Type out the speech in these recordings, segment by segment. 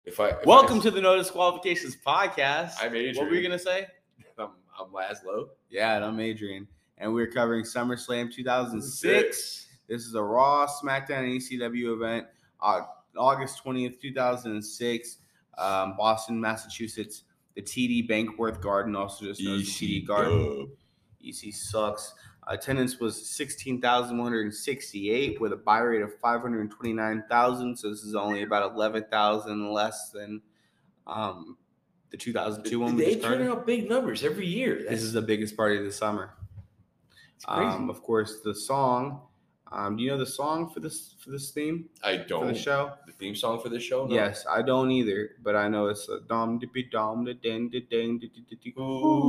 Welcome to the No Disqualifications podcast. I'm Adrian. What were you going to say? I'm Laszlo. Yeah, and I'm Adrian. And we're covering SummerSlam 2006. This is a Raw, SmackDown, and ECW event. August 20th, 2006. Boston, Massachusetts. The TD Bankworth Garden, also just known as the TD Garden. EC sucks. Attendance was 16,168 with a buy rate of 529,000. So this is only about 11,000 less than the 2002 one. They turn out big numbers every year. This is the biggest party of the summer. It's crazy. Of course, the song. Do you know the song for this theme? I don't. For the show? The theme song for this show? No. Yes, I don't either, but I know it's a dom dippy dom da ding da ding da da da.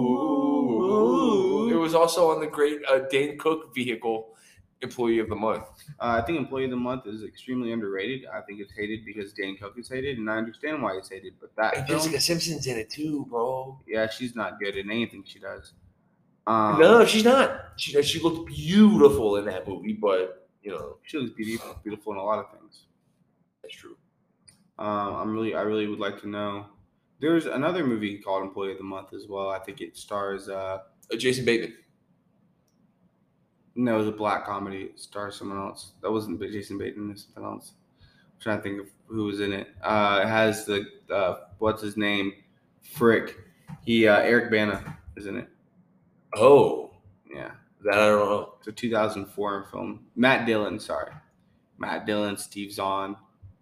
It was also on the great Dane Cook vehicle, Employee of the Month. I think Employee of the Month is extremely underrated. I think it's hated because Dane Cook is hated, and I understand why it's hated. But that Jessica Simpson's in it too, bro. Yeah, she's not good in anything she does. No, she's not. She looked beautiful in that movie, but she looks beautiful in a lot of things. That's true. I really would like to know. There's another movie called Employee of the Month as well. I think it stars Jason Bateman. No, it was a black comedy. It stars someone else. That wasn't Jason Bateman. It's something else. I'm trying to think of who was in it. It has the what's his name? Frick. Eric Bana is in it. Oh, yeah. That I don't know. It's a 2004 film. Matt Dillon, Steve Zahn.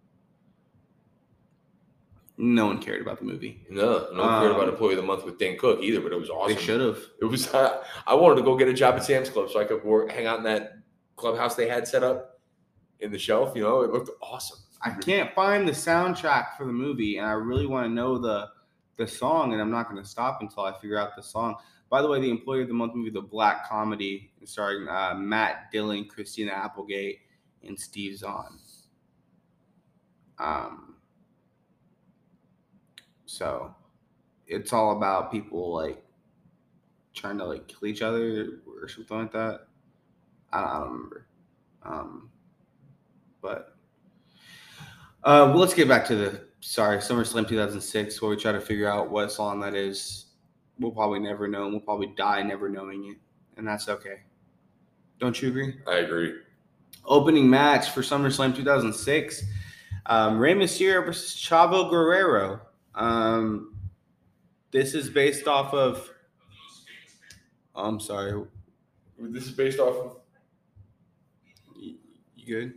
No one cared about the movie. No one cared about Employee of the Month with Dane Cook either, but it was awesome. They should have. It was. I wanted to go get a job at Sam's Club so I could hang out in that clubhouse they had set up in the shelf. It looked awesome. I can't find the soundtrack for the movie, and I really want to know the song, and I'm not going to stop until I figure out the song. By the way, the Employee of the Month movie, the black comedy, starring Matt Dillon, Christina Applegate, and Steve Zahn. So it's all about people trying to kill each other or something like that. I don't remember. But let's get back to SummerSlam 2006, where we try to figure out what song that is. We'll probably never know, and we'll probably die never knowing it, and that's okay. Don't you agree? I agree. Opening match for SummerSlam 2006, Rey Mysterio versus Chavo Guerrero. This is based off of... I'm sorry. This is based off of... You good?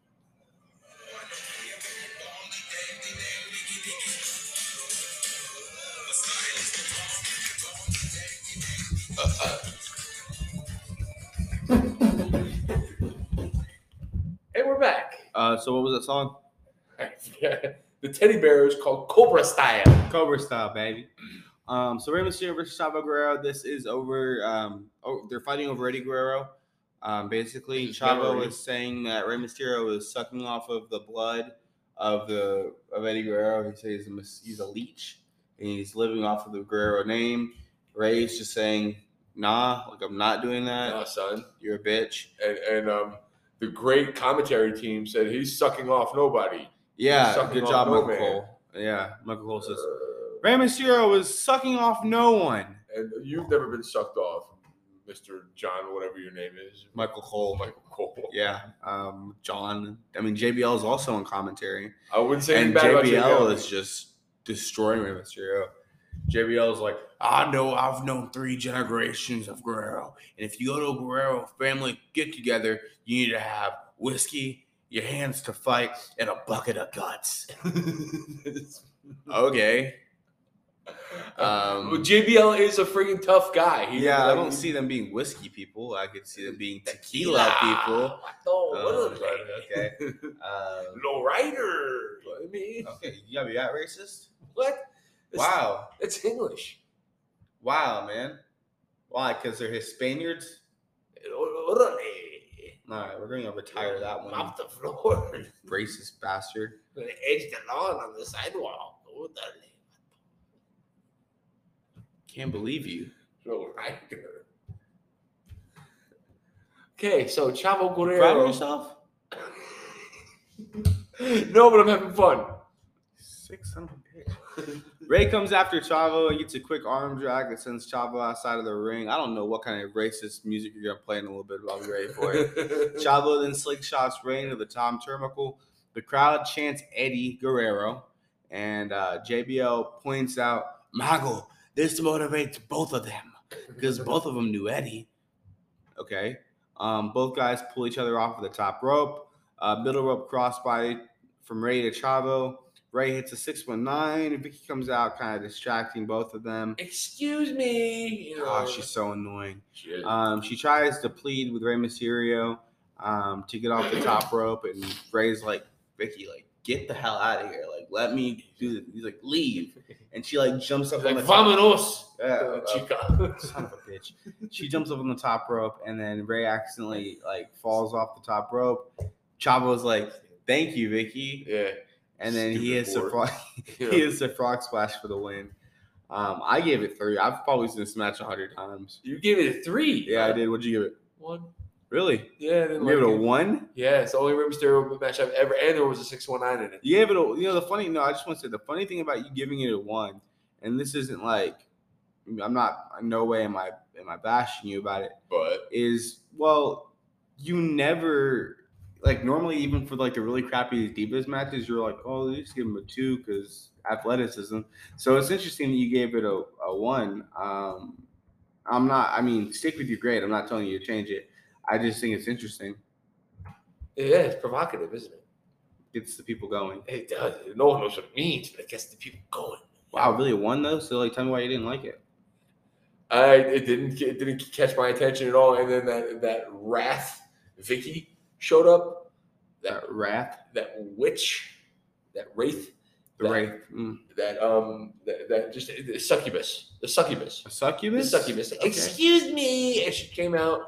Hey, we're back. So what was that song? The teddy bear is called Cobra Style. Cobra Style, baby. So Rey Mysterio versus Chavo Guerrero. This is over. They're fighting over Eddie Guerrero. Basically, Chavo is saying that Rey Mysterio is sucking off of the blood of Eddie Guerrero. He says he's a leech and he's living off of the Guerrero name. Rey's just saying, "Nah, I'm not doing that. Nah, son, you're a bitch." And the great commentary team said he's sucking off nobody. Yeah, good job, Michael Cole. Yeah, Michael Cole says Rey Mysterio was sucking off no one. And you've never been sucked off, Mr. John, whatever your name is. Michael Cole. Yeah. John. I mean, JBL is also on commentary. I wouldn't say anything bad about JBL is just destroying Rey Mysterio. JBL is like, I've known 3 generations of Guerrero. And if you go to a Guerrero family get-together, you need to have whiskey, your hands to fight, and a bucket of guts. Okay. JBL is a freaking tough guy. I don't see them being whiskey people. I could see them being tequila people. Okay. Low rider. I mean, okay, you gotta be that racist? What? Wow. It's English. Wow, man. Why? Because they're Hispaniards? All right, we're going to retire that one. Off the floor. Racist bastard. Edge the lawn on the sidewalk. Can't believe you. Low rider. Okay, so Chavo Guerrero. Proud of yourself? No, but I'm having fun. sick son of a bitch. Ray comes after Chavo and gets a quick arm drag that sends Chavo outside of the ring. I don't know what kind of racist music you're gonna play in a little bit, but I'll be ready for it. Chavo then slingshots Ray into the Tom Turnbuckle. The crowd chants Eddie Guerrero, and JBL points out, Mago, this motivates both of them because both of them knew Eddie. Okay. Both guys pull each other off of the top rope. Middle rope crossbody from Ray to Chavo. Ray hits a 619. Vicky comes out, kind of distracting both of them. Excuse me. You know. Oh, she's so annoying. She is. She tries to plead with Rey Mysterio to get off the top rope, and Ray's like, Vicky, like, get the hell out of here. Like, let me do this. He's like, leave. And she like jumps up on the top. Vámonos, chica. Son of a bitch. She jumps up on the top rope, and then Ray accidentally like falls off the top rope. Chavo's like, thank you, Vicky. Yeah. And then he hits a frog splash for the win. I gave it 3. I've probably seen this match 100 times. You gave it a 3. Yeah, I did. What'd you give it? 1. Really? Yeah. You gave it a 1? Yeah, it's the only Rey Mysterio match I've ever, and there was a 619 in it. You gave it a, I just want to say the funny thing about you giving it a 1, and this isn't like, I'm not, in no way am I bashing you about it, but is, well, you never, like normally even for like the really crappy Divas matches, you're like, oh, you just give them a 2 because athleticism. So it's interesting that you gave it a 1. Stick with your grade. I'm not telling you to change it. I just think it's interesting. Yeah, it's provocative, isn't it? Gets the people going. It does. No one knows what it means, but it gets the people going. Wow, really a 1 though? So like, tell me why you didn't like it. It didn't catch my attention at all. And then that Wrath Vicky showed up. That Wrath? That witch. That Wraith. The Wraith. That just the succubus. The succubus. A succubus? The succubus. Okay. Excuse me. And she came out.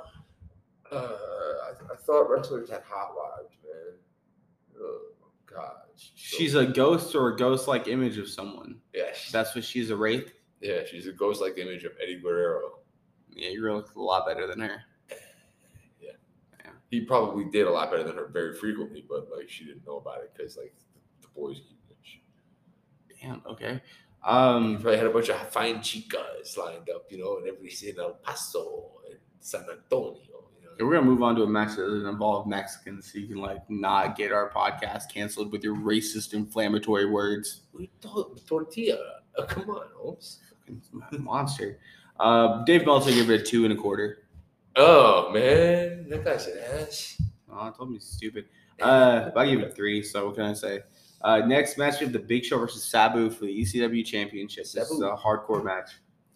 I thought wrestlers had hot wives, man. Oh God. She's a ghost or a ghost-like image of someone. Yeah. That's what she's a wraith? Yeah, she's a ghost-like image of Eddie Guerrero. Yeah, you look a lot better than her. Yeah. He probably did a lot better than her very frequently, but like she didn't know about it because like the boys keep it. Damn, okay. He probably had a bunch of fine chicas lined up, and everybody's in El Paso and San Antonio. We're gonna move on to a match that doesn't involve Mexicans, so you can like not get our podcast canceled with your racist, inflammatory words. Tortilla, come on, Holmes. Monster. Dave Meltzer gave it a 2 1/4. Oh man, that guy's an ass. Oh, I told me he's stupid. I gave it a 3. So what can I say? Next match we have the Big Show versus Sabu for the ECW Championship. This is a hardcore match.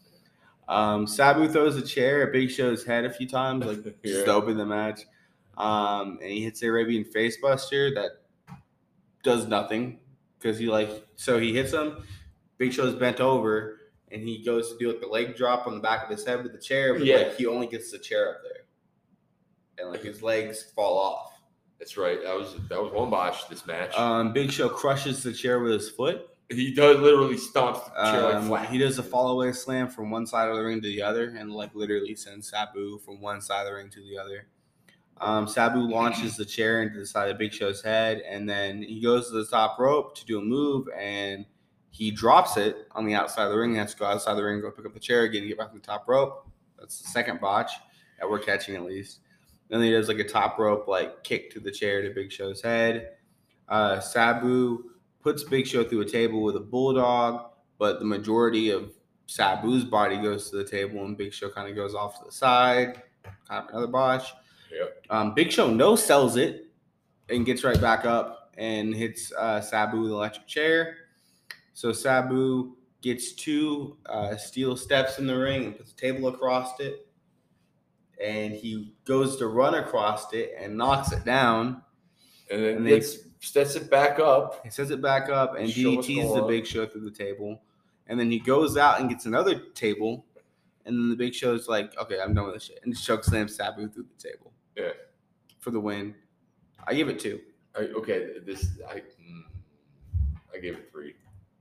Sabu throws a chair at Big Show's head a few times, like just to open the match. And he hits the Arabian Facebuster that does nothing because he hits him. Big Show's bent over and he goes to do like the leg drop on the back of his head with the chair, but like he only gets the chair up there, and like his legs fall off. That's right. That was one botch this match. Big Show crushes the chair with his foot. He does literally stomp the chair like flat. He does a fall-away slam from one side of the ring to the other and like literally sends Sabu from one side of the ring to the other. Sabu launches the chair into the side of Big Show's head, and then he goes to the top rope to do a move, and he drops it on the outside of the ring. He has to go outside the ring, go pick up the chair again, and get back on the top rope. That's the second botch that we're catching at least. Then he does like a top rope like kick to the chair to Big Show's head. Sabu puts Big Show through a table with a bulldog, but the majority of Sabu's body goes to the table, and Big Show kind of goes off to the side. Kind of another botch. Yep. Big Show no-sells it and gets right back up and hits Sabu with an electric chair. So Sabu gets 2 steel steps in the ring and puts a table across it. And he goes to run across it and knocks it down. And then sets it back up. He sets it back up and DDTs the Big Show through the table. And then he goes out and gets another table. And then the Big Show's like, okay, I'm done with this shit. And choke slams Sabu through the table. Yeah. For the win. I give it 2. I gave it 3.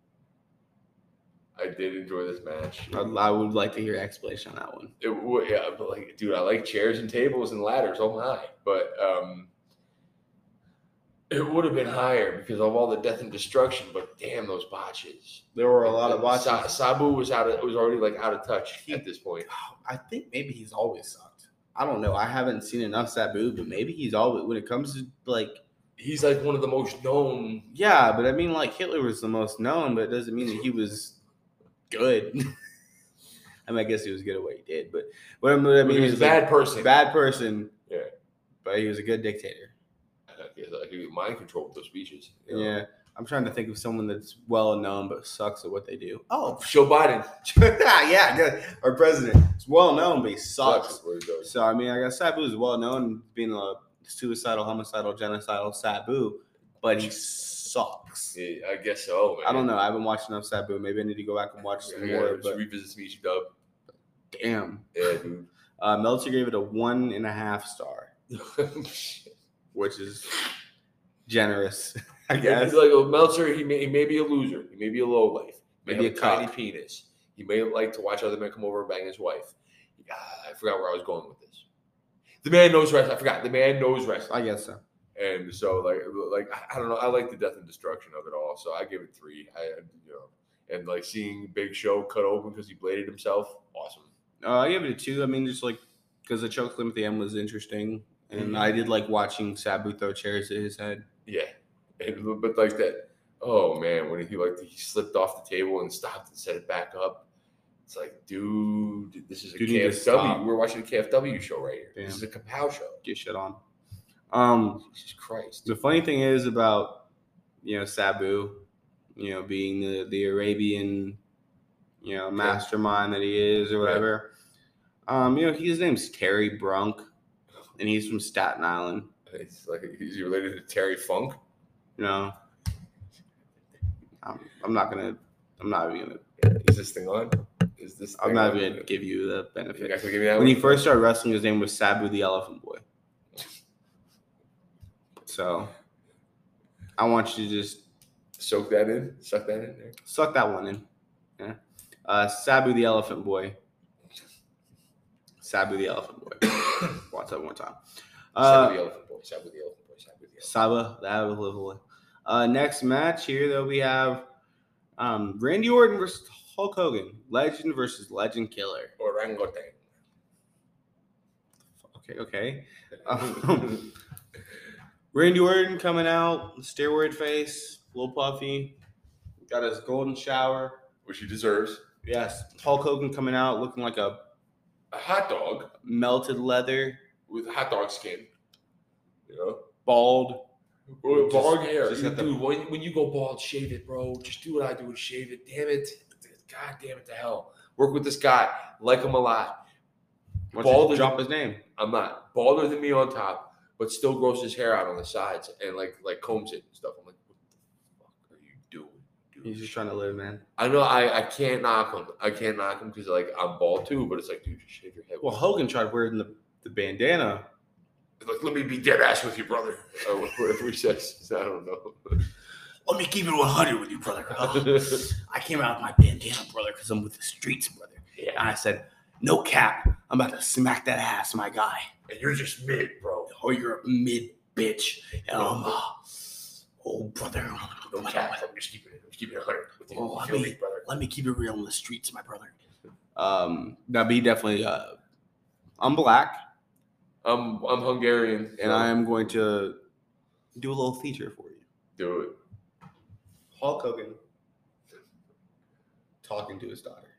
I did enjoy this match. I would like to hear an explanation on that one. But like, dude, I like chairs and tables and ladders. Oh my! But It would have been higher because of all the death and destruction, but damn those botches. There were a lot of botches. Sabu was already like out of touch at this point. I think maybe he's always sucked. I don't know. I haven't seen enough Sabu, but maybe he's always, when it comes to like, he's like one of the most known. Yeah, but I mean, like Hitler was the most known, but it doesn't mean that he was good. I mean, I guess he was good at what he did, but what I mean, he was a bad person. Bad person. Yeah, but he was a good dictator. He mind controlled those speeches. You know? Yeah, I'm trying to think of someone that's well known but sucks at what they do. Oh, Joe Biden. Yeah, good. Our president. He's well known, but he sucks. Sucks. So I mean, I guess Sabu is well known being a suicidal, homicidal, genocidal Sabu, but he sucks. Yeah, I guess so. Man. I don't know. I haven't watched enough Sabu. Maybe I need to go back and watch some more. But revisit Smeechy Dub. Damn. Yeah, dude. Meltzer gave it a 1.5 star, which is generous, I guess. Like Meltzer, he may be a loser. He may be a lowlife. Maybe a tiny penis. He may like to watch other men come over and bang his wife. I forgot where I was going with this. The man knows wrestling. I forgot. The man knows wrestling. I guess so. And so, like I don't know. I like the death and destruction of it all. So I give it 3. And like seeing Big Show cut open because he bladed himself. Awesome. I give it a 2. I mean, just like because the choke slam at the end was interesting, and I did like watching Sabu throw chairs at his head. Yeah, but like that. Oh man, when he slipped off the table and stopped and set it back up. It's like, dude, this is a KFW. We're watching a KFW show right here. Damn. This is a Kapow show. Get shit on. Jesus Christ. The funny thing is about Sabu, being the Arabian, mastermind that he is or whatever. Right. His name's Terry Brunk, and he's from Staten Island. It's like he's related to Terry Funk. No, I'm not even gonna. Is this thing on? I'm not even gonna give you the benefit. You're not gonna give me that when he first started wrestling, his name was Sabu the Elephant Boy. So, I want you to just suck that in there. Suck that one in. Yeah. Sabu the Elephant Boy. Sabu the Elephant Boy. Watch that one time. Sabu the Elephant Boy. Sabu the Elephant Boy. Sabu the Elephant Boy. Sabu the Elephant Boy. Next match here, though, we have Randy Orton versus Hulk Hogan. Legend versus Legend Killer. Orangutan. Okay. Randy Orton coming out, steroid face, a little puffy, got his golden shower, which he deserves. Yes. Hulk Hogan coming out looking like a hot dog, melted leather with hot dog skin. Bald. Bald hair. Dude, when you go bald, shave it, bro. Just do what I do and shave it. Damn it. God damn it to hell. Work with this guy. Like him a lot. Bald. Drop his name. I'm not. Balder than me on top, but still grows his hair out on the sides and like combs it and stuff. I'm like, what the fuck are you doing, dude? He's just trying to live, man. I know. I can't knock him. Because like I'm bald too. But it's like, dude, just shave your head. Well, Hogan tried wearing the bandana. Like, let me be dead ass with you, brother. Or whatever he says. I don't know. Let me keep it 100 with you, brother. I came out with my bandana, brother, because I'm with the streets, brother. Yeah. And I said, no cap. I'm about to smack that ass, my guy. And you're just mid, bro. Oh, you're a mid bitch. And I'm brother. No cap. I'm just keeping it 100 with you. Let me keep it real on the streets, my brother. That'd be definitely. I'm black. I'm Hungarian, and I am going to do a little feature for you. Do it. Hulk Hogan talking to his daughter.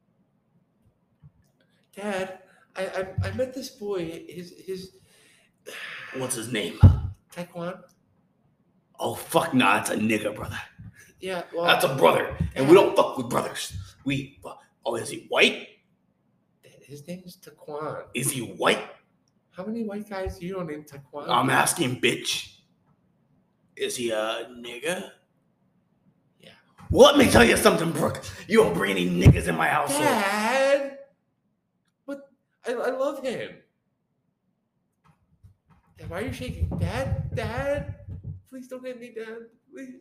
Dad, I met this boy. His what's his name? Taekwon. Oh fuck, nah, it's a nigga, brother. Yeah, well, that's a brother, and we don't fuck with brothers. Is he white? His name is Taekwon. Is he white? How many white guys do you know named Taekwon? I'm asking, bitch. Is he a nigga? Yeah. Well, let me tell you something, Brooke. You don't bring any niggas in my household. Dad! But I love him. Dad, why are you shaking? Dad? Please don't hit me, Dad. Please.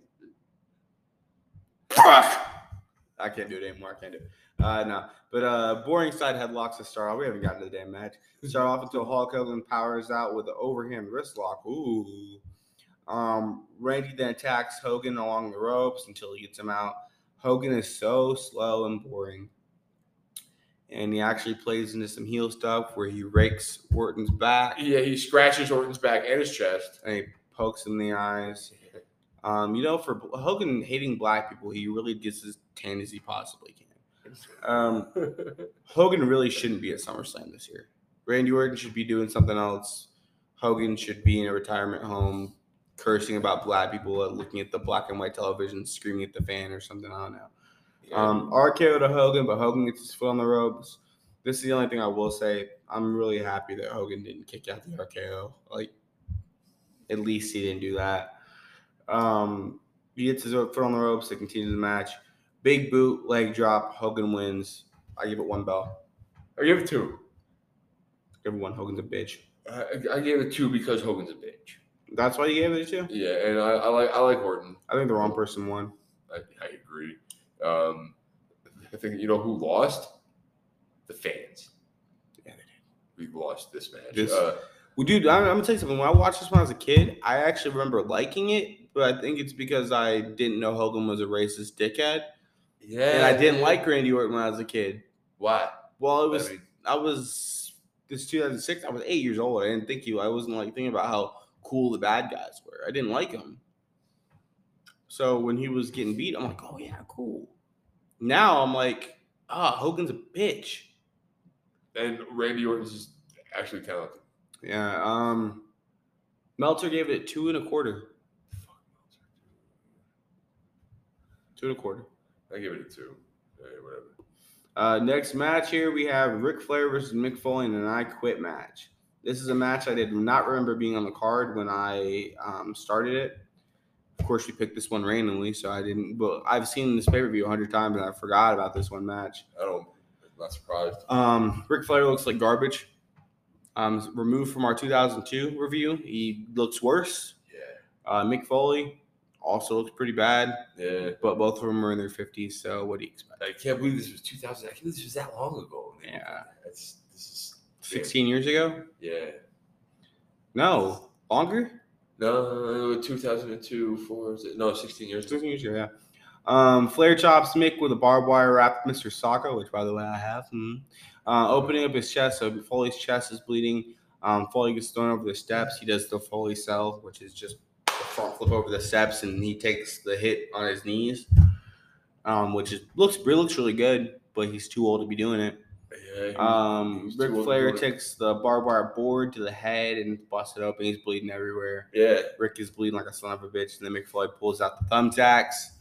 Brooke! I can't do it anymore. I can't do it. No. But boring side headlocks to start off. We haven't gotten to the damn match. Start off until Hulk Hogan powers out with an overhand wrist lock. Ooh. Randy then attacks Hogan along the ropes until he gets him out. Hogan is so slow and boring. And he actually plays into some heel stuff where he rakes Orton's back. Yeah, he scratches Orton's back and his chest. And he pokes him in the eyes. For Hogan hating black people, he really gets as tan as he possibly can. Hogan really shouldn't be at SummerSlam this year. Randy Orton should be doing something else. Hogan should be in a retirement home, cursing about black people, looking at the black and white television, screaming at the fan or something. I don't know. RKO to Hogan, but Hogan gets his foot on the ropes. This is the only thing I will say. I'm really happy that Hogan didn't kick out the RKO. Like, at least he didn't do that. He gets his foot on the ropes to continue the match. Big boot, leg drop. Hogan wins. I give it 1 bell. I give it 2. Everyone, Hogan's a bitch. I gave it 2 because Hogan's a bitch. That's why you gave it a 2? Yeah, and I like Orton. I think the wrong person won. I agree. I think, you know who lost? The fans. Yeah, they did. We lost this match. Dude, I'm going to tell you something. When I watched this when I was a kid, I actually remember liking it, but I think it's because I didn't know Hogan was a racist dickhead. Yeah. And I didn't like Randy Orton when I was a kid. Why? Well, this 2006, I was 8 years old. I didn't think I wasn't like thinking about how cool the bad guys were. I didn't like him. So when he was getting beat, I'm like, oh yeah, cool. Now I'm like, Hogan's a bitch. And Randy Orton's just actually talented. Yeah. Meltzer gave it 2 1/4. Fuck Meltzer. 2 1/4. I give it a 2. Whatever. Next match here, we have Ric Flair versus Mick Foley in an I Quit match. This is a match I did not remember being on the card when I started it. Of course, we picked this one randomly, so I didn't. But I've seen this pay-per-view 100 times, and I forgot about this one match. I'm not surprised. Ric Flair looks like garbage. Removed from our 2002 review, he looks worse. Yeah. Mick Foley also looks pretty bad. Yeah. But both of them are in their 50s, so what do you expect? I can't believe this was 2000. I can't believe this was that long ago. Yeah. This is 16 years ago? Yeah. No. Longer? No, 2002, 16 years ago. 16 years ago, yeah. Flair chops Mick with a barbed wire wrapped Mr. Socko, which, by the way, I have. Opening up his chest, so Foley's chest is bleeding. Foley gets thrown over the steps. He does the Foley sell, which is just a front flip over the steps, and he takes the hit on his knees, which looks really good, but he's too old to be doing it. Yeah, Ric Flair takes the barbed wire board to the head and busts it open. He's bleeding everywhere. Yeah. Rick is bleeding like a son of a bitch, and then Mick Foley pulls out the thumbtacks.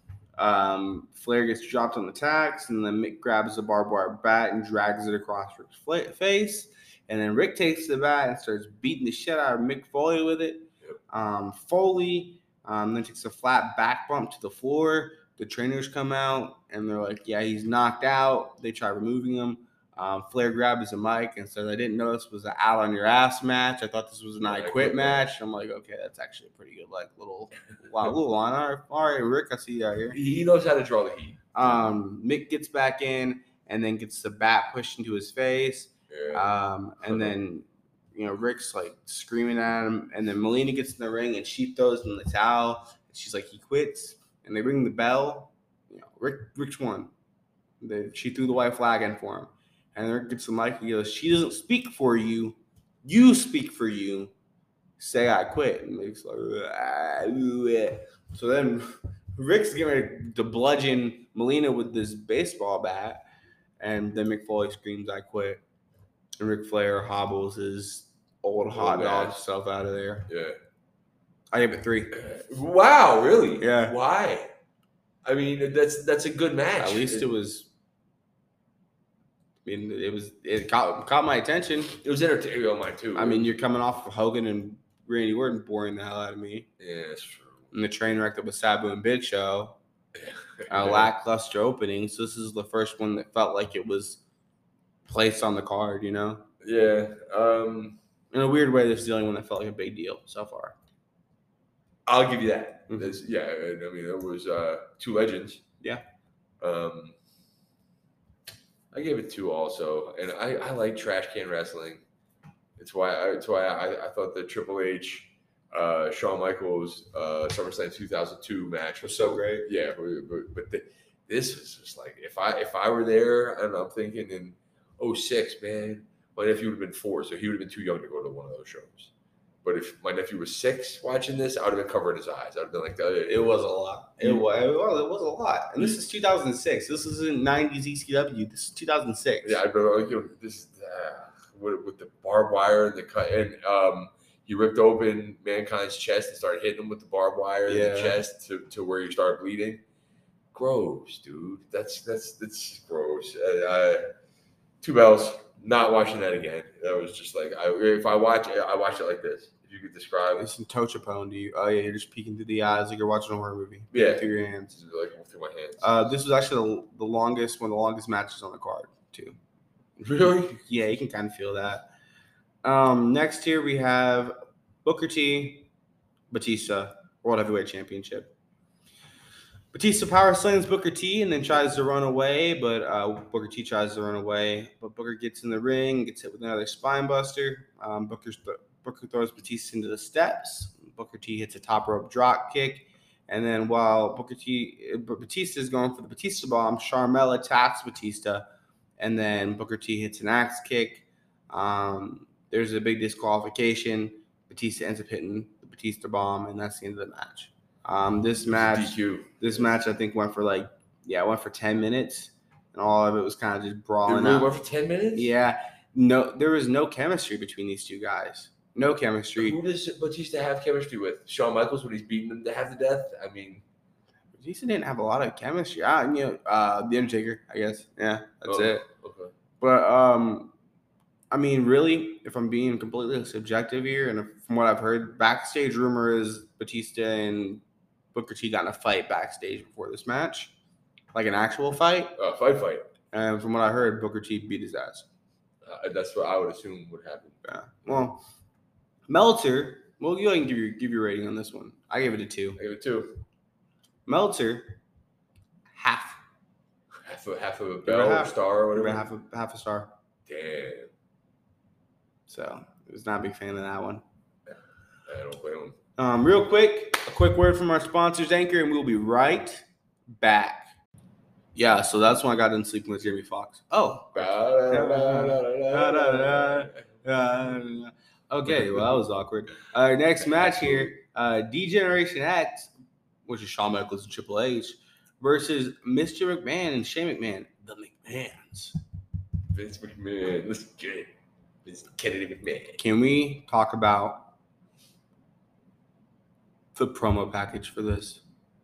Flair gets dropped on the tacks, and then Mick grabs the barbed wire bat and drags it across Rick's face. And then Rick takes the bat and starts beating the shit out of Mick Foley with it. Yep. Foley then takes a flat back bump to the floor. The trainers come out, and they're like, yeah, he's knocked out. They try removing him. Flair grabs a mic and says, I didn't know this was an out on your ass match. I thought this was an I Quit match. I'm like, okay, that's actually a pretty good, little line. All right, Rick, I see you out here. He knows how to draw the heat. Mick gets back in and then gets the bat pushed into his face. Yeah. And then, Rick's like screaming at him. And then Melina gets in the ring and she throws him the towel. She's like, he quits. And they ring the bell. Rick's won. She threw the white flag in for him. And Rick gets the mic. He goes, she doesn't speak for you. You speak for you. Say I quit. And Mick's like, so then Rick's getting ready to bludgeon Melina with this baseball bat. And then Mick Foley screams, I quit. And Ric Flair hobbles his old hot dog stuff out of there. Yeah. I give it 3. Wow, really? Yeah. Why? I mean, that's a good match. At least it was. I mean, it caught my attention. It was entertaining on mine too. I mean, you're coming off of Hogan and Randy Orton boring the hell out of me. Yeah, that's true. And the train wreck that was Sabu and Big Show. A lackluster opening. So this is the first one that felt like it was placed on the card, Yeah. In a weird way, this is the only one that felt like a big deal so far. I'll give you that. Mm-hmm. Yeah, I mean, it was 2 legends. Yeah. I gave it 2 also, and I like trash can wrestling. It's why I thought the Triple H Shawn Michaels SummerSlam 2002 match was so great. Yeah, but this was just like if I were there, and I'm thinking in 06, man, my nephew would have been 4, so he would have been too young to go to one of those shows. But if my nephew was 6 watching this, I would have been covering his eyes. I would have been like, it was a lot. It was a lot. And this is 2006. This is in 90s ECW. This is 2006. Yeah, I'd be like, this with the barbed wire and the cut, and he ripped open Mankind's chest and started hitting him with the barbed wire in the chest to where he started bleeding. Gross, dude. That's gross. 2 bells. Not watching that again. That was just like if I watch it, I watch it like this. If you could describe it. Some tochapone to you. Oh yeah, you're just peeking through the eyes like you're watching a horror movie. Yeah, through your hands. Like through my hands. This was actually one of the longest matches on the card too. Really? Yeah, you can kind of feel that. Next here we have Booker T, Batista, World Heavyweight Championship. Batista power slams Booker T and then tries to run away, but Booker T tries to run away. But Booker gets in the ring, gets hit with another spine buster. Booker throws Batista into the steps. Booker T hits a top rope drop kick. And then while Batista is going for the Batista bomb, Sharmell attacks Batista. And then Booker T hits an axe kick. There's a big disqualification. Batista ends up hitting the Batista bomb, and that's the end of the match. This match I think went for 10 minutes, and all of it was kind of just brawling out. It went for 10 minutes? Yeah. No, there was no chemistry between these two guys. No chemistry. Who does Batista have chemistry with? Shawn Michaels when he's beating him to half to death? I mean, Batista didn't have a lot of chemistry. The Undertaker, I guess. Yeah, that's it. Okay. But I mean, really, if I'm being completely subjective here, and from what I've heard, backstage rumor is Batista and Booker T got in a fight backstage before this match, like an actual fight. Fight. And from what I heard, Booker T beat his ass. That's what I would assume would happen. Yeah. Well, Meltzer. Well, you can give your rating on this one. I give it a 2. I give it 2. Meltzer, half of a bell or star or whatever. Half a star. Damn. So I was not a big fan of that one. I don't blame him. Real quick, a quick word from our sponsors, Anchor, and we'll be right back. Yeah, so that's when I got done sleeping with Jamie Foxx. Oh. Okay, well, that was awkward. Our next match here, D-Generation X, which is Shawn Michaels and Triple H, versus Mr. McMahon and Shane McMahon, the McMahons. Vince McMahon, let's get it. Vince Kennedy McMahon. Can we talk about the promo package for this?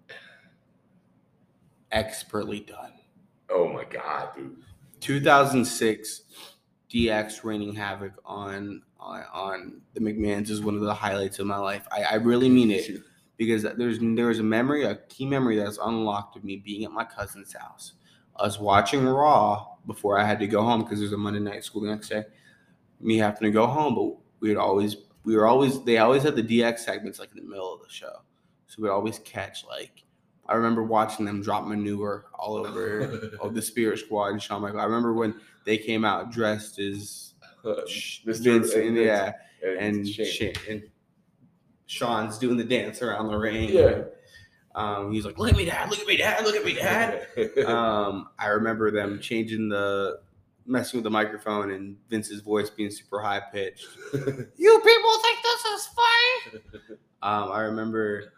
Expertly done. Oh my God, dude. 2006 DX reigning havoc on the McMahons is one of the highlights of my life. I really mean it, because there was a key memory that's unlocked of me being at my cousin's house. Us watching Raw before I had to go home because there's a Monday night school the next day. Me having to go home, but they always had the DX segments like in the middle of the show. So we'd always catch I remember watching them drop manure all over the Spirit Squad and Shawn Michaels. I remember when they came out dressed as Vince and Shawn's doing the dance around the ring. Yeah. He's like, look at me, Dad, look at me, Dad, look at me, Dad. I remember them messing with the microphone and Vince's voice being super high pitched. You people think this is funny? I remember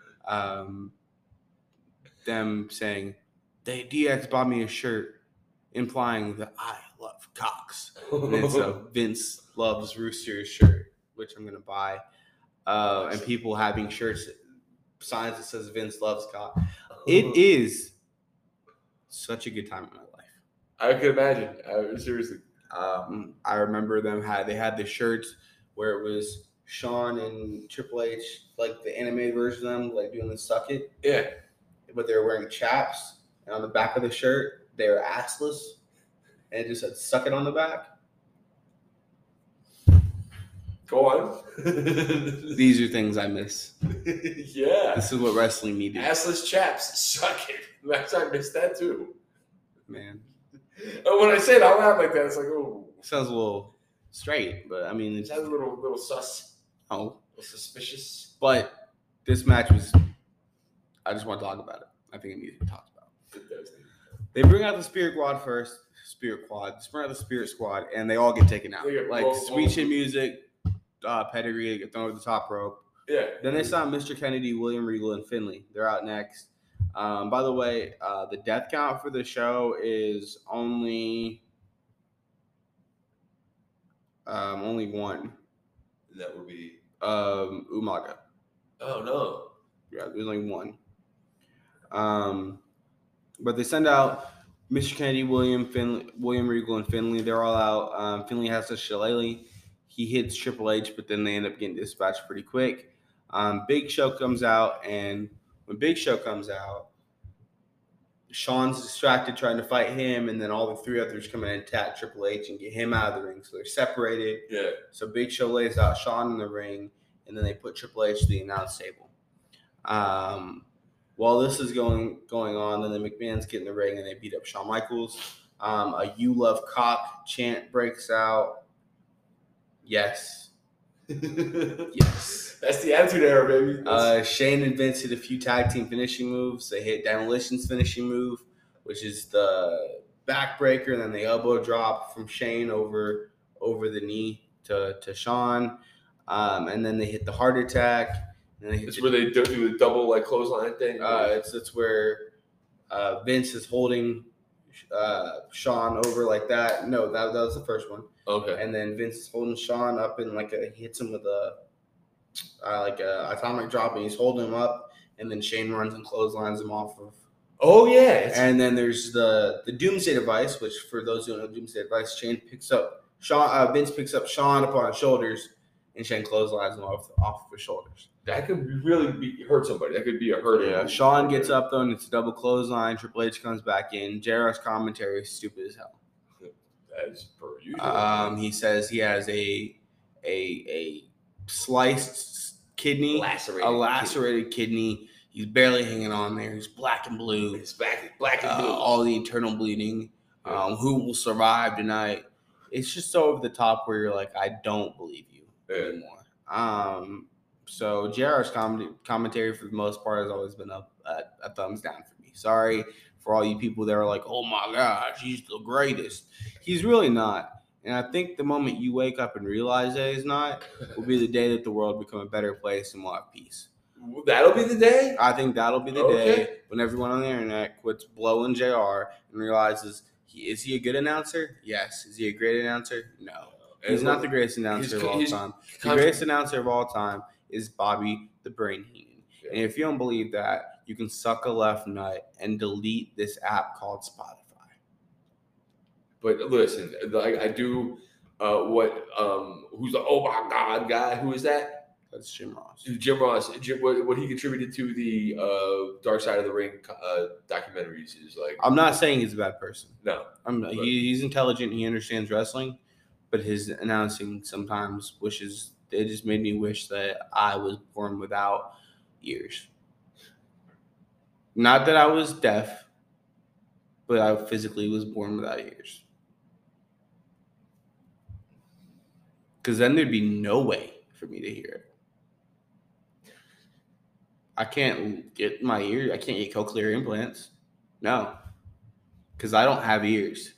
them saying, DX bought me a shirt implying that I love cocks. And so Vince loves Rooster's shirt, which I'm going to buy. And people having signs that says Vince loves cock. It is such a good time in my life. I could imagine. Seriously. I remember they had the shirts where it was Shawn and Triple H, like the animated version of them, like doing the suck it. Yeah. But they were wearing chaps, and on the back of the shirt, they were assless, and it just said "suck it" on the back. Go on. These are things I miss. Yeah. This is what wrestling needed. Assless chaps, suck it. Max, I missed that too. Man. When I say it out loud like that, it's like, oh. Sounds a little straight, but I mean, it sounds a little sus. Oh, Suspicious. But this match was. I just want to talk about it. I think it needs to be talked about. It does. They bring out the Spirit Quad first. Spirit Quad. They bring out the Spirit Squad, and they all get taken out. Like Sweet Chin Music, Pedigree, get thrown over the top rope. Yeah. Then they saw Mr. Kennedy, William Regal, and Finlay. They're out next. By the way, the death count for the show is only one. That would be Umaga. Oh no. Yeah, there's only one. But they send out Mr. Kennedy, William Regal, and Finlay. They're all out. Finlay has a shillelagh. He hits Triple H, but then they end up getting dispatched pretty quick. Big Show comes out, and when Big Show comes out, Shawn's distracted trying to fight him, and then all the three others come in and attack Triple H and get him out of the ring. So they're separated. Yeah. So Big Show lays out Shawn in the ring, and then they put Triple H to the announce table. While this is going on, then the McMahons get in the ring and they beat up Shawn Michaels. A "You Love Cock" chant breaks out. Yes. Yes. That's the Attitude Era, baby. Shane and Vince hit a few tag team finishing moves. They hit Demolition's finishing move, which is the backbreaker, and then the elbow drop from Shane over the knee to Shawn. And then they hit the heart attack. It's where they do the double like clothesline thing. It's where Vince is holding Shawn over like that. No, that was the first one. Okay. And then Vince is holding Shawn up and he hits him with a atomic drop, and he's holding him up, and then Shane runs and clotheslines him off of. Oh yeah. And then there's the Doomsday Device, which for those who don't know Doomsday Device, Vince picks up Shawn upon his shoulders, and Shane clotheslines him off of his shoulders. That could really hurt somebody. That could be a hurt. Yeah, Shawn gets up though, and it's a double clothesline. Triple H comes back in. JR's commentary is stupid as hell. As per usual. He says he has a sliced kidney, lacerated kidney. He's barely hanging on there. He's black and blue. His back is black and blue. All the internal bleeding. Who will survive tonight? It's just so over the top where you're like, I don't believe you anymore. So JR's commentary for the most part has always been a thumbs down for me. Sorry for all you people that are like, oh my gosh, he's the greatest. He's really not. And I think the moment you wake up and realize that he's not will be the day that the world become a better place and we'll have peace. That'll be the day? I think that'll be the day when everyone on the internet quits blowing JR and realizes, is he a good announcer? Yes. Is he a great announcer? No. He's not the greatest announcer of all time. The greatest announcer of all time is Bobby the Brain Heenan. Yeah. And if you don't believe that, you can suck a left nut and delete this app called Spotify. But listen, I do who's the oh my god guy? Who is that? That's Jim Ross. Jim Ross. What he contributed to the Dark Side of the Ring documentaries is like. I'm not saying he's a bad person. No, he's intelligent. He understands wrestling, but his announcing sometimes it just made me wish that I was born without ears. Not that I was deaf, but I physically was born without ears. Because then there'd be no way for me to hear it. I can't get I can't get cochlear implants. No. Because I don't have ears.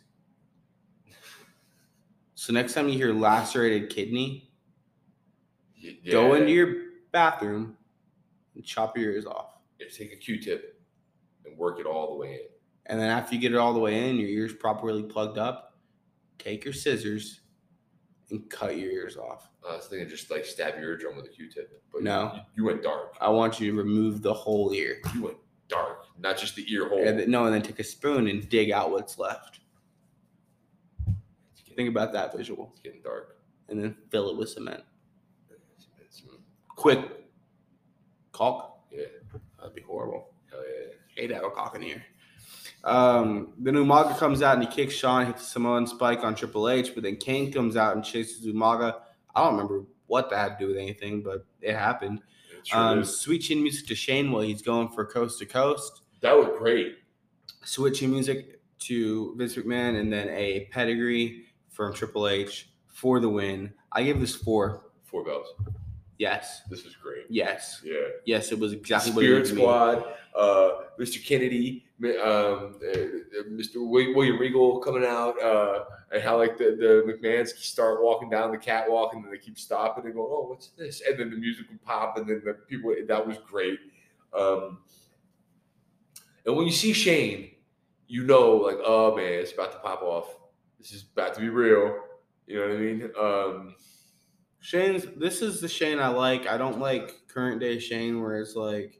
So next time you hear lacerated kidney, go into your bathroom and chop your ears off. Take a Q-tip and work it all the way in. And then after you get it all the way in, your ears properly plugged up, take your scissors and cut your ears off. I was thinking just like stab your eardrum with a Q-tip. But no. You went dark. I want you to remove the whole ear. You went dark, not just the ear hole. And then take a spoon and dig out what's left. Think about that visual. It's getting dark. And then fill it with cement. Quick. Caulk? Yeah. That'd be horrible. Hell yeah. Hate to have a caulk in here. Then Umaga comes out and he kicks Shawn, hits a Samoan spike on Triple H, but then Kane comes out and chases Umaga. I don't remember what that had to do with anything, but it happened. Sweet Chin Music to Shane while he's going for coast to coast. That was great. Switching music to Vince McMahon, and then a pedigree from Triple H for the win. I give this 4. 4 bells. Yes. This was great. Yes. Yeah. Yes, it was exactly Spirit what it Squad, Mr. Kennedy, Mr. William Regal coming out, and how like the McMahons start walking down the catwalk and then they keep stopping and go, oh, what's this? And then the music would pop and then the people, that was great. And when you see Shane, you know, like, oh man, it's about to pop off. This is about to be real. You know what I mean? This is the Shane I like. I don't like current day Shane where it's like,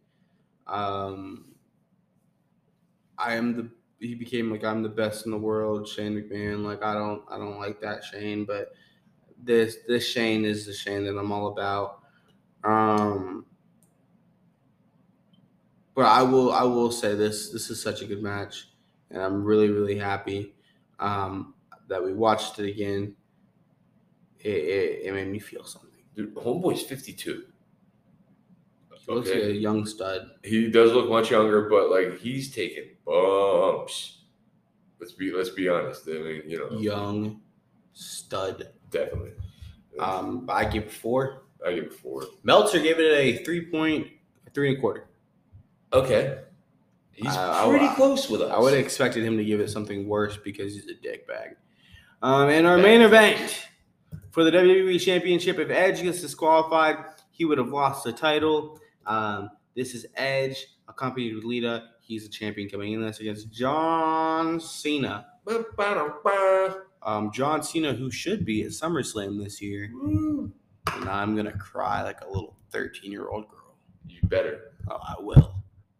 he became like I'm the best in the world, Shane McMahon. Like I don't like that Shane, but this Shane is the Shane that I'm all about. But I will say this is such a good match, and I'm really, really happy that we watched it again. It made me feel something. Dude, Homeboy's 52. He looks like a young stud. He does look much younger, but like he's taking bumps. Let's be honest. I mean, you know, young stud. Definitely. But I give it 4. I give it 4. Meltzer gave it a 3.25. Okay. He's pretty close with us. I would have expected him to give it something worse because he's a dickbag. And our main event for the WWE Championship, if Edge gets disqualified, he would have lost the title. This is Edge, accompanied with Lita. He's a champion coming in this against John Cena. John Cena, who should be at SummerSlam this year. And I'm going to cry like a little 13-year-old girl. You better. Oh, I will.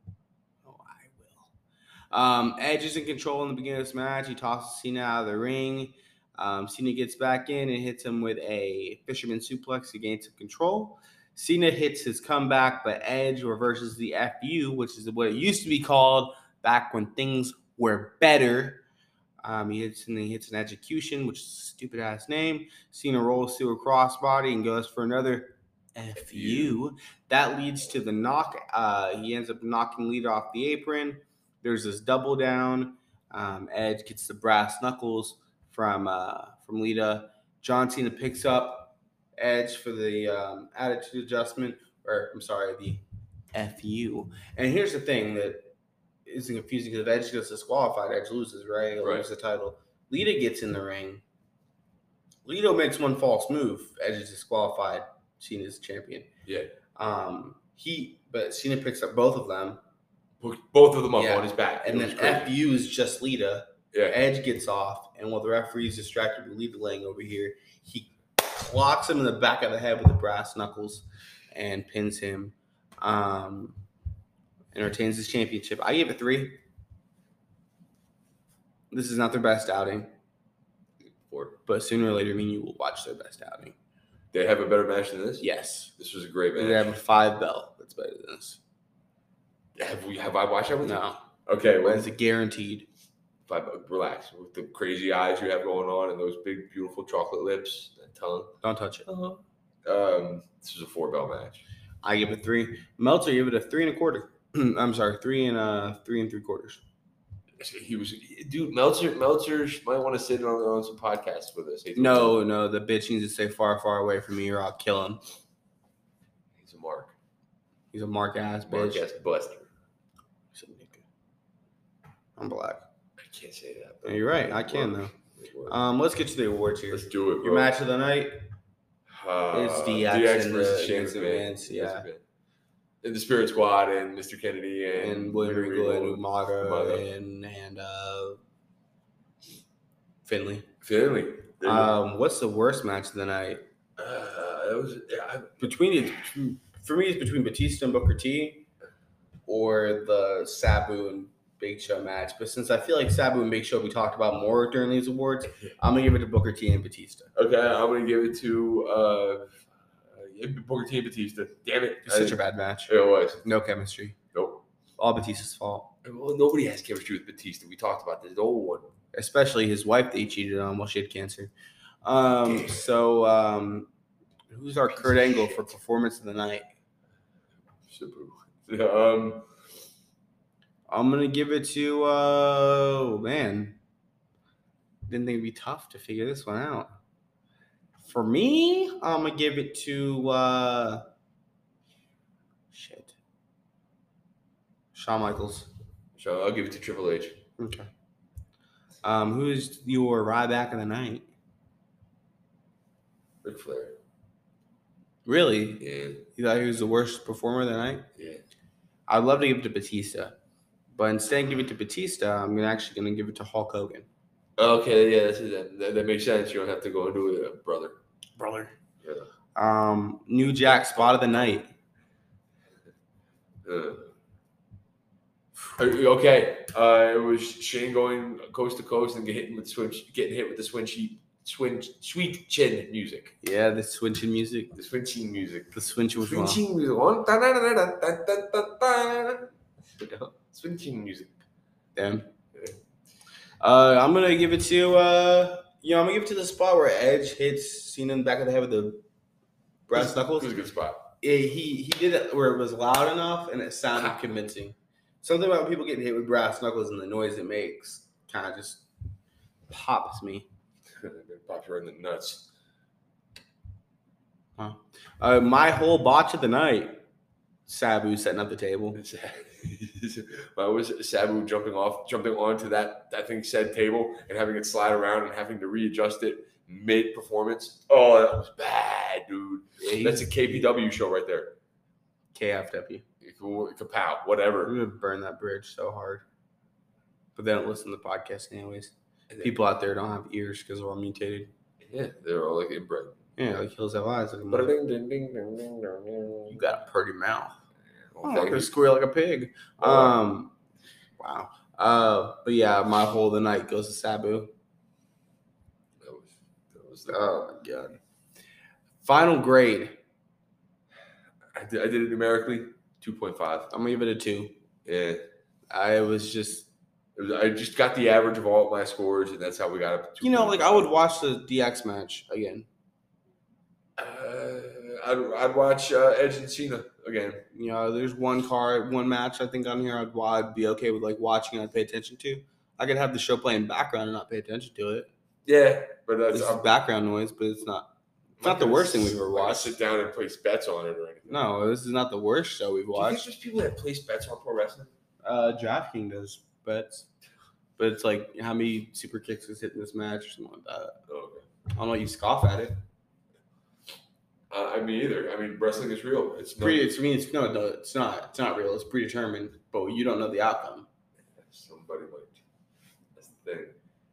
Edge is in control in the beginning of this match. He tosses Cena out of the ring. Cena gets back in and hits him with a fisherman suplex to gain some control. Cena hits his comeback, but Edge reverses the FU, which is what it used to be called back when things were better. He hits an execution, which is a stupid-ass name. Cena rolls through a crossbody and goes for another FU. That leads to the knock. He ends up knocking Lita off the apron. There's this double down. Edge gets the brass knuckles from Lita. John Cena picks up Edge for the attitude adjustment, the FU. And here's the thing that is confusing because if Edge gets disqualified, Edge loses, right? He'll lose the title. Lita gets in the ring. Lita makes one false move. Edge is disqualified. Cena's champion. Yeah. But Cena picks up both of them. Both of them up on his back. And then FU is just Lita. Yeah. Edge gets off, and while the referee's distracted with Lita laying over here, he clocks him in the back of the head with the brass knuckles and pins him. And retains his championship. I gave it 3. This is not their best outing. 4. But sooner or later, me and you will watch their best outing. They have a better match than this? Yes. This was a great match. They have a 5 belt that's better than this. Have I watched everything? No. Okay. Well, it's guaranteed. 5. Relax. With the crazy eyes you have going on and those big, beautiful chocolate lips and tongue. Don't touch it. This was a 4 belt match. I give it 3. Meltzer gave it a 3.25. I'm sorry, 3 3/3. He was, dude. Meltzer might want to sit on some podcasts with us. No, the bitch needs to stay far, far away from me, or I'll kill him. He's a mark. He's a mark ass bitch. Mark ass buster. I'm black. I can't say that. No, you're right. I can though. Let's get to the awards here. Let's do it. Bro. Your match of the night. It's DX versus Shane McMahon. Yeah. And the Spirit Squad and Mr. Kennedy and William Regal and Umaga and Finlay. What's the worst match of the night? For me, it's between Batista and Booker T, or the Sabu and Big Show match. But since I feel like Sabu and Big Show we talked about more during these awards, I'm gonna give it to Booker T and Batista. Okay, I'm gonna give it to Booker T and Batista. Damn it. It's such a bad match. It was. No chemistry. Nope. All Batista's fault. Well, nobody has chemistry with Batista. We talked about this. The old one. Especially his wife that he cheated on while she had cancer. Who's our Kurt Angle for performance of the night? I'm going to give it to, didn't think it'd be tough to figure this one out. For me, I'm going to give it to Shit. Shawn Michaels. So I'll give it to Triple H. Okay. Who's your Ryback of the night? Ric Flair. Really? Yeah. You thought he was the worst performer of the night? Yeah. I'd love to give it to Batista, but instead of giving it to Batista, I'm actually going to give it to Hulk Hogan. Okay, yeah, that makes sense. You don't have to go into it, brother. Yeah. New Jack spot of the night. Okay. It was Shane going coast to cost and getting hit with the sweet chin music. Yeah, the switching music. The switching music. The switch was wrong. Switching music. Damn. I'm gonna give it to I'm gonna give it to the spot where Edge hits Cena in the back of the head with the brass knuckles. It was a good spot. Yeah, he did it where it was loud enough and it sounded convincing. Something about people getting hit with brass knuckles and the noise it makes kind of just pops me. It pops right in the nuts. Huh. My whole botch of the night, Sabu setting up the table. I was Sabu jumping onto that thing said table and having it slide around and having to readjust it mid-performance. Oh, that was bad, dude. Yeah, that's a KPW show right there. KFW. Kapow, whatever. We're going to burn that bridge so hard. But they don't listen to the podcast anyways. People out there don't have ears because they're all mutated. Yeah, they're all like inbred. Yeah, like hills have eyes. Like you got a pretty mouth. I'm going to squeal like a pig. Wow. But yeah, my whole of the night goes to Sabu. That was oh my god. Final grade. I did it numerically, 2.5. I'm gonna give it a 2. Yeah. I just got the average of all of my scores, and that's how we got up to 2.5. I would watch the DX match again. I'd watch Edge and Cena again. There's one match I think on here I'd be okay with watching and I'd pay attention to. I could have the show play in background and not pay attention to it. Yeah, but that's background noise, but it's not. It's not the worst thing we've ever watched. Sit down and place bets on it or anything. No, this is not the worst show we've watched. Do you think there's people that place bets on pro wrestling? DraftKings does bets, but it's like how many super kicks is hitting this match or something like that. Oh, okay. I don't know. You scoff at it. Me either. I mean, wrestling is real. It's not real. It's predetermined, but you don't know the outcome. Somebody might. That's the thing.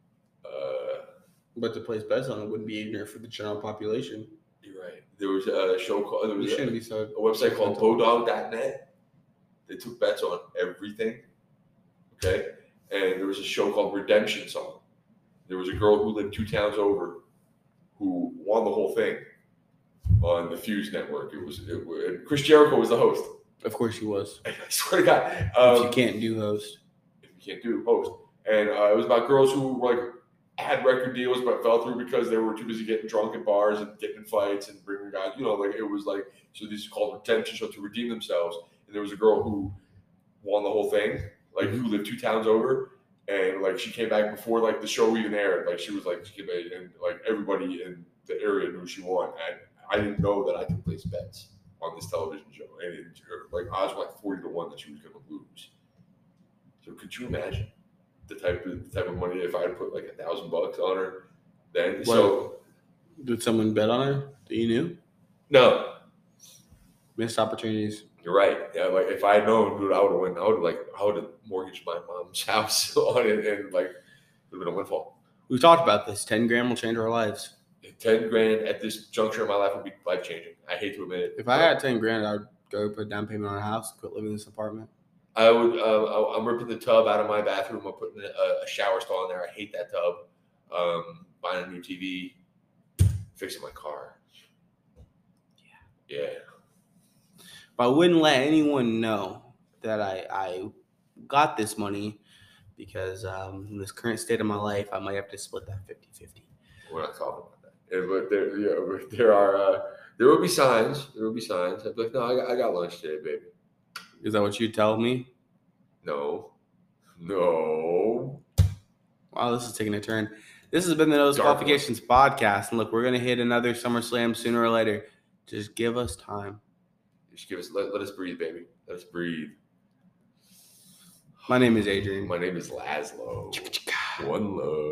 But to place bets on it wouldn't be ignorant for the general population. You're right. There was a show called. There was a website called Bodog.net. They took bets on everything. Okay, and there was a show called Redemption Song. There was a girl who lived 2 towns over, who won the whole thing on the Fuse network. It Chris Jericho was the host. Of course he was. I swear to God. If you can't do host. And it was about girls who had record deals but fell through because they were too busy getting drunk at bars and getting in fights and bringing guys. It was so this is called redemption, so to redeem themselves. And there was a girl who won the whole thing, who lived 2 towns over. And she came back before the show even aired. She was she came back, and everybody in the area knew she won. And I didn't know that I could place bets on this television show, and odds were 40-1 that she was going to lose. So could you imagine the type of money if I had put $1,000 on her? Then did someone bet on her that you knew? No, missed opportunities. You're right. Yeah, if I had known, dude, I would have won. I would have mortgaged my mom's house on it, and it would have been a windfall. We've talked about this. $10,000 will change our lives. $10,000 at this juncture of my life would be life changing. I hate to admit it. If I had $10,000, I would go put down payment on a house, quit living in this apartment. I would. I'm ripping the tub out of my bathroom. I'm putting a shower stall in there. I hate that tub. Buying a new TV, fixing my car. Yeah. But I wouldn't let anyone know that I got this money because in this current state of my life, I might have to split that 50-50. We're not talking about that. But there will be signs. There will be signs. I'd be like, no, I got lunch today, baby. Is that what you tell me? No. Wow, this is taking a turn. This has been the Nose Qualifications Podcast. And look, we're going to hit another SummerSlam sooner or later. Just give us time. Just give us let us breathe, baby. Let us breathe. My name is Adrian. My name is Laszlo. One love.